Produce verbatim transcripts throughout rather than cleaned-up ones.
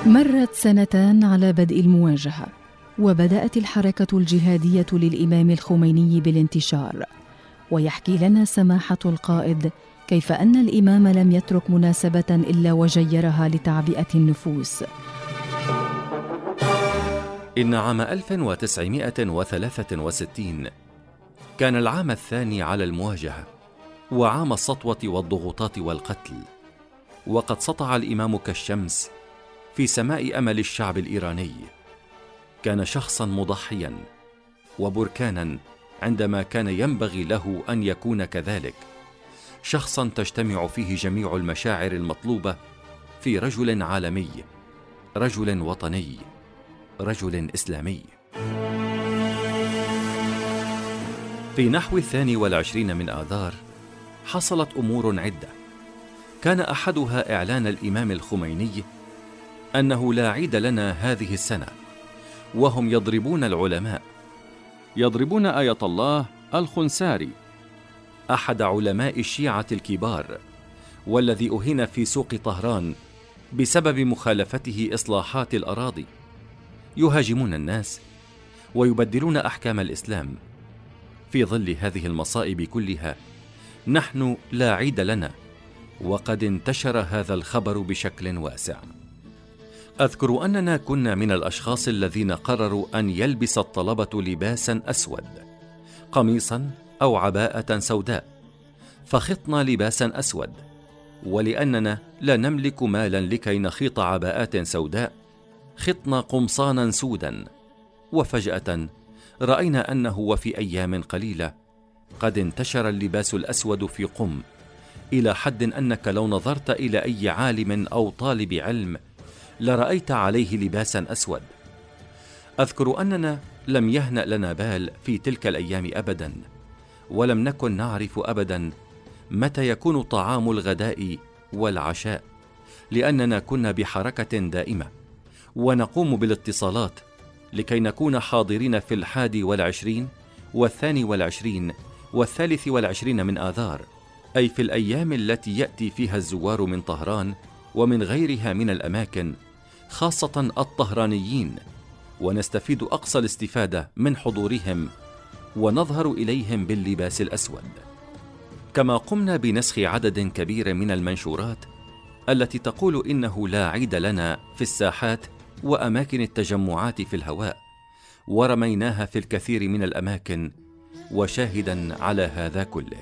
مرت سنتان على بدء المواجهة، وبدأت الحركة الجهادية للإمام الخميني بالانتشار. ويحكي لنا سماحة القائد كيف أن الإمام لم يترك مناسبة إلا وجيرها لتعبئة النفوس. إن عام ألف وتسعمائة وثلاثة وستين كان العام الثاني على المواجهة، وعام السطوة والضغوطات والقتل، وقد سطع الإمام كالشمس في سماء أمل الشعب الإيراني. كان شخصا مضحيا وبركانا عندما كان ينبغي له أن يكون كذلك، شخصا تجتمع فيه جميع المشاعر المطلوبة في رجل عالمي، رجل وطني، رجل إسلامي. في نحو الثاني والعشرين من آذار حصلت أمور عدة، كان أحدها إعلان الإمام الخميني أنه لا عيد لنا هذه السنة، وهم يضربون العلماء، يضربون آية الله الخنساري أحد علماء الشيعة الكبار، والذي أهين في سوق طهران بسبب مخالفته إصلاحات الأراضي. يهاجمون الناس ويبدلون أحكام الإسلام. في ظل هذه المصائب كلها نحن لا عيد لنا، وقد انتشر هذا الخبر بشكل واسع. أذكر أننا كنا من الأشخاص الذين قرروا أن يلبس الطلبة لباسا أسود، قميصا أو عباءة سوداء، فخطنا لباسا أسود، ولأننا لا نملك مالا لكي نخيط عباءات سوداء خطنا قمصانا سودا. وفجأة رأينا أنه وفي أيام قليلة قد انتشر اللباس الأسود في قم، إلى حد أنك لو نظرت إلى أي عالم أو طالب علم لرأيت عليه لباسا أسود. أذكر أننا لم يهنأ لنا بال في تلك الأيام أبدا، ولم نكن نعرف أبدا متى يكون طعام الغداء والعشاء، لأننا كنا بحركة دائمة ونقوم بالاتصالات لكي نكون حاضرين في الحادي والعشرين والثاني والعشرين والثالث والعشرين من آذار، أي في الأيام التي يأتي فيها الزوار من طهران ومن غيرها من الأماكن، خاصة الطهرانيين، ونستفيد أقصى الاستفادة من حضورهم ونظهر إليهم باللباس الأسود. كما قمنا بنسخ عدد كبير من المنشورات التي تقول إنه لا عيد لنا في الساحات وأماكن التجمعات في الهواء، ورميناها في الكثير من الأماكن. وشاهدا على هذا كله،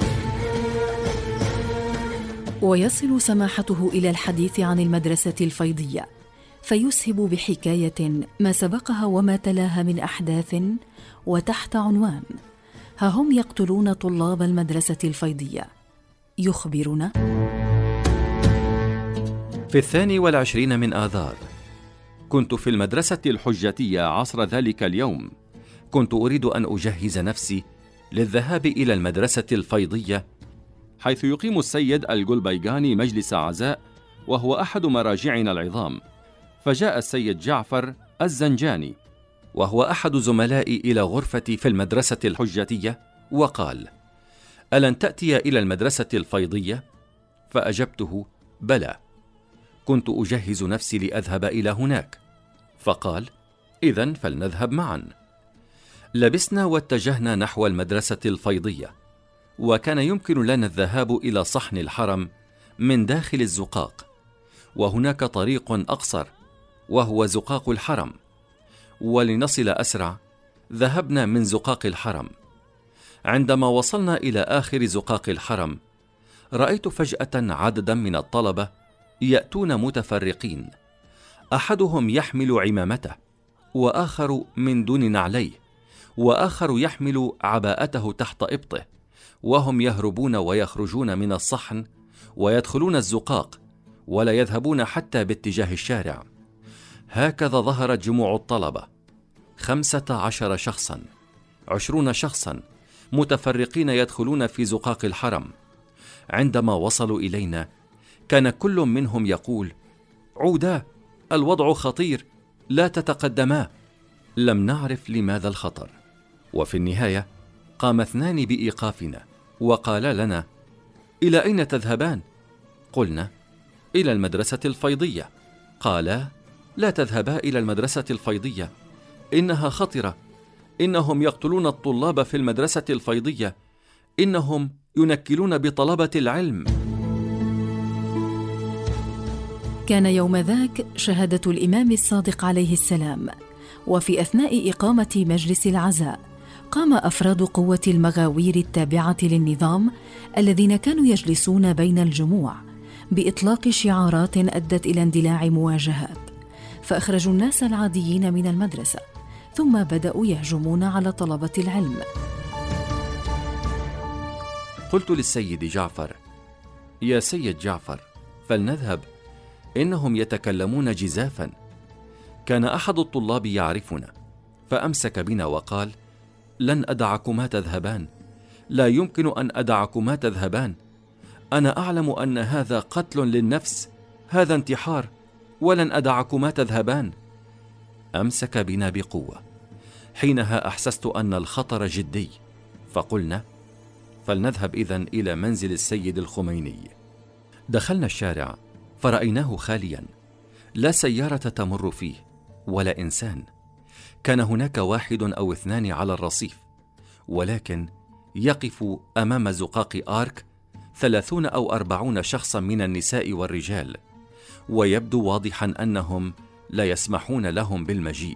ويصل سماحته إلى الحديث عن المدرسة الفيضية، فيسهب بحكاية ما سبقها وما تلاها من أحداث، وتحت عنوان ها هم يقتلون طلاب المدرسة الفيضية. يخبرنا: في الثاني والعشرين من آذار كنت في المدرسة الحجتية عصر ذلك اليوم. كنت أريد أن أجهز نفسي للذهاب إلى المدرسة الفيضية، حيث يقيم السيد الجلبيجاني مجلس عزاء، وهو أحد مراجعنا العظام. فجاء السيد جعفر الزنجاني، وهو أحد زملائي، إلى غرفتي في المدرسة الحجتية، وقال: ألن تأتي إلى المدرسة الفيضية؟ فأجبته: بلى. كنت أجهز نفسي لأذهب إلى هناك. فقال: إذن فلنذهب معا. لبسنا واتجهنا نحو المدرسة الفيضية، وكان يمكن لنا الذهاب إلى صحن الحرم من داخل الزقاق، وهناك طريق أقصر وهو زقاق الحرم، ولنصل أسرع ذهبنا من زقاق الحرم. عندما وصلنا إلى آخر زقاق الحرم رأيت فجأة عددا من الطلبة يأتون متفرقين، أحدهم يحمل عمامته، وآخر من دون نعليه، وآخر يحمل عباءته تحت إبطه، وهم يهربون ويخرجون من الصحن ويدخلون الزقاق، ولا يذهبون حتى باتجاه الشارع. هكذا ظهرت جموع الطلبة، خمسة عشر شخصا، عشرون شخصا، متفرقين يدخلون في زقاق الحرم. عندما وصلوا إلينا كان كل منهم يقول: عودا، الوضع خطير، لا تتقدما. لم نعرف لماذا الخطر، وفي النهاية قام اثنان بإيقافنا وقال لنا: إلى أين تذهبان؟ قلنا: إلى المدرسة الفيضية. قالا: لا تذهبا إلى المدرسة الفيضية، إنها خطرة، إنهم يقتلون الطلاب في المدرسة الفيضية، إنهم ينكلون بطلبة العلم. كان يوم ذاك شهادة الإمام الصادق عليه السلام، وفي أثناء إقامة مجلس العزاء قام أفراد قوة المغاوير التابعة للنظام الذين كانوا يجلسون بين الجموع بإطلاق شعارات أدت إلى اندلاع مواجهات، فأخرجوا الناس العاديين من المدرسة، ثم بدأوا يهجمون على طلبة العلم. قلت للسيد جعفر: يا سيد جعفر، فلنذهب، إنهم يتكلمون جزافا. كان أحد الطلاب يعرفنا، فأمسك بنا وقال: لن أدعكما تذهبان، لا يمكن أن أدعكما تذهبان، أنا أعلم أن هذا قتل للنفس، هذا انتحار، ولن أدعكما تذهبان. أمسك بنا بقوة. حينها أحسست أن الخطر جدي، فقلنا: فلنذهب إذن إلى منزل السيد الخميني. دخلنا الشارع فرأيناه خاليا، لا سيارة تمر فيه ولا إنسان. كان هناك واحد أو اثنان على الرصيف، ولكن يقف أمام زقاق آرك ثلاثون أو أربعون شخصا من النساء والرجال، ويبدو واضحا أنهم لا يسمحون لهم بالمجيء،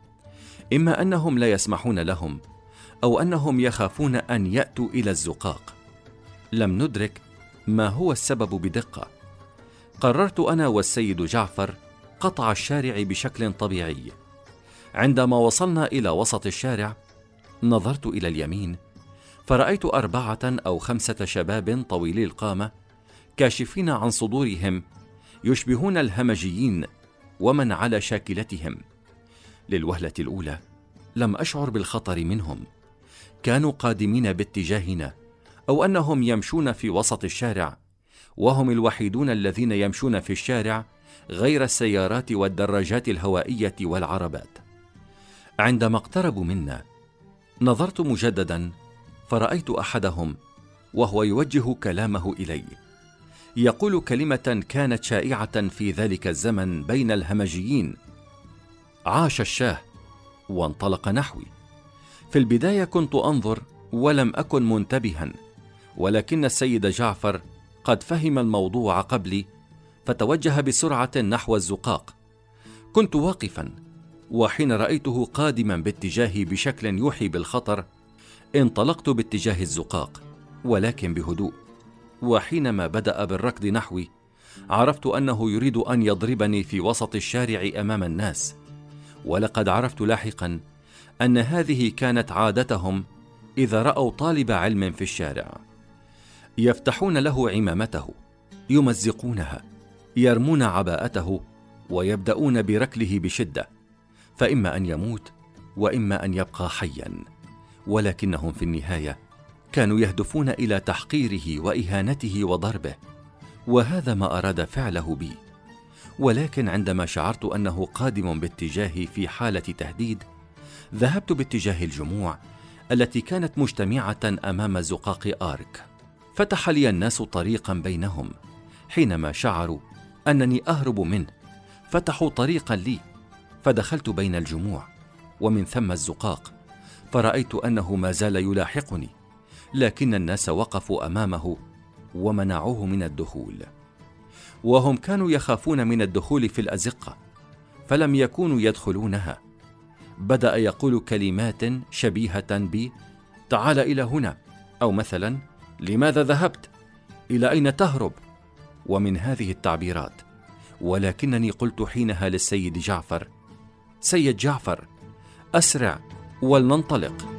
إما أنهم لا يسمحون لهم أو أنهم يخافون أن يأتوا إلى الزقاق. لم ندرك ما هو السبب بدقة. قررت أنا والسيد جعفر قطع الشارع بشكل طبيعي. عندما وصلنا إلى وسط الشارع نظرت إلى اليمين، فرأيت أربعة أو خمسة شباب طويلي القامة كاشفين عن صدورهم، يشبهون الهمجيين ومن على شاكلتهم. للوهلة الأولى لم أشعر بالخطر منهم، كانوا قادمين باتجاهنا، أو أنهم يمشون في وسط الشارع، وهم الوحيدون الذين يمشون في الشارع غير السيارات والدراجات الهوائية والعربات. عندما اقتربوا منا نظرت مجددا، فرأيت أحدهم وهو يوجه كلامه إلي، يقول كلمة كانت شائعة في ذلك الزمن بين الهمجيين: عاش الشاه، وانطلق نحوي. في البداية كنت أنظر ولم أكن منتبها، ولكن السيد جعفر قد فهم الموضوع قبلي، فتوجه بسرعة نحو الزقاق. كنت واقفا، وحين رأيته قادما باتجاهي بشكل يوحي بالخطر انطلقت باتجاه الزقاق، ولكن بهدوء. وحينما بدأ بالركض نحوي عرفت أنه يريد أن يضربني في وسط الشارع أمام الناس، ولقد عرفت لاحقا أن هذه كانت عادتهم إذا رأوا طالب علم في الشارع. يفتحون له عمامته، يمزقونها، يرمون عباءته، ويبدأون بركله بشدة، فإما أن يموت وإما أن يبقى حيا. ولكنهم في النهاية كانوا يهدفون إلى تحقيره وإهانته وضربه، وهذا ما أراد فعله بي. ولكن عندما شعرت أنه قادم باتجاهي في حالة تهديد، ذهبت باتجاه الجموع التي كانت مجتمعة أمام زقاق آرك. فتح لي الناس طريقا بينهم. حينما شعروا أنني أهرب منه فتحوا طريقا لي، فدخلت بين الجموع ومن ثم الزقاق، فرأيت أنه ما زال يلاحقني، لكن الناس وقفوا أمامه ومنعوه من الدخول، وهم كانوا يخافون من الدخول في الأزقة فلم يكونوا يدخلونها. بدأ يقول كلمات شبيهة ب تعال إلى هنا، أو مثلا لماذا ذهبت؟ إلى أين تهرب؟ ومن هذه التعبيرات. ولكنني قلت حينها للسيد جعفر: سيد جعفر، أسرع ولننطلق.